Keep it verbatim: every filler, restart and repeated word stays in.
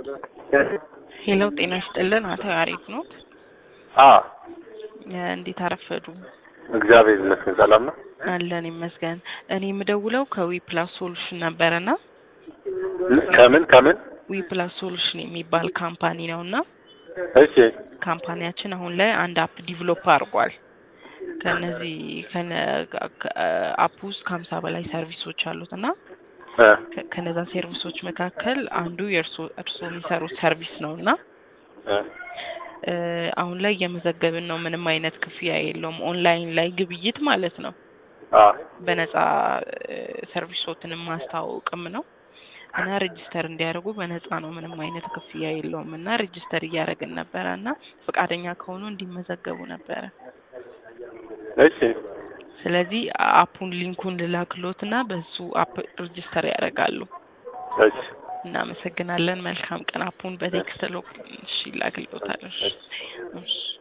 ሄሎ ጤና ይስጥልን አቶ ያሬድ ነው? አዎ እንዴት አረፈዱ? እግዚአብሔር ይመስገን ሰላም ነው። አለን ይመስገን። እኔ የምደውለው ከዊ ፕላስ ሶሉሽን ነበርና ከምን ከምን ዊ ፕላስ ሶሉሽን የሚባል ካምፓኒ ነውና እሺ ካምፓኒያችን አሁን ላይ አንድ አፕ ዲቨሎፕ አድርጓል። ከነዚህ ከነ አፕ ውስጥ ከሀምሳ በላይ ሰርቪሶች አሉትና ከነዛ ሰርቪሶች መካከል አንዱ የእርሶ እርሶ የሚሰሩት ሰርቪስ ነውና አሁን ላይ እየመዘገብን ነው። ምንም አይነት ክፍያ የለውም። ኦንላይን ላይ ግብይት ማለት ነው። አዎ በነፃ ሰርቪሶችን ማስተዋወቅም ነው እና ሬጂስተር እንዲያደርጉ በነፃ ነው። ምንም አይነት ክፍያ የለውም እና ሬጂስተር እያደረግን ነበርና ፈቃደኛ ከሆኑ እንዲመዘገቡ ነበር። እሺ ስለዚህ አፑን ሊንኩን ልላክሎትና በሱ አፕ ሬጂስተር ያደርጋሉ። እሺ እናመሰግናለን። መልካም ቀን። አፑን በቴክስት ሎክ እሺ ላክሎታል። እሺ